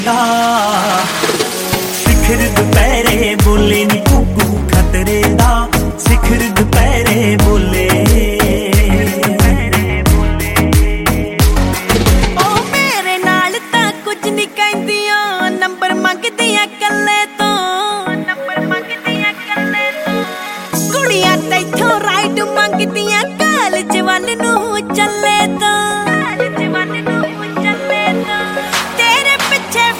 ਸਿਖਰ ਦੁਪਹਿਰੇ ਬੋਲੇ ਨੀ ਕੁੱਕੂ ਖਤਰੇ ਦਾ ਸਿਖਰ ਦੁਪਹਿਰੇ ਬੋਲੇ ਉਹ ਮੇਰੇ ਨਾਲ ਤਾਂ ਕੁਝ ਨਹੀਂ ਕਹਿੰਦੀਆਂ ਨੰਬਰ ਮੰਗਦੀਆਂ ਕੱਲੇ ਤੋਂ ਕੁੜੀਆਂ ਤੈਥੋਂ ਰਾਈਡ ਮੰਗਦੀਆਂ ਕਾਲਜ ਵੱਲ ਨੂੰ ਚੱਲੇ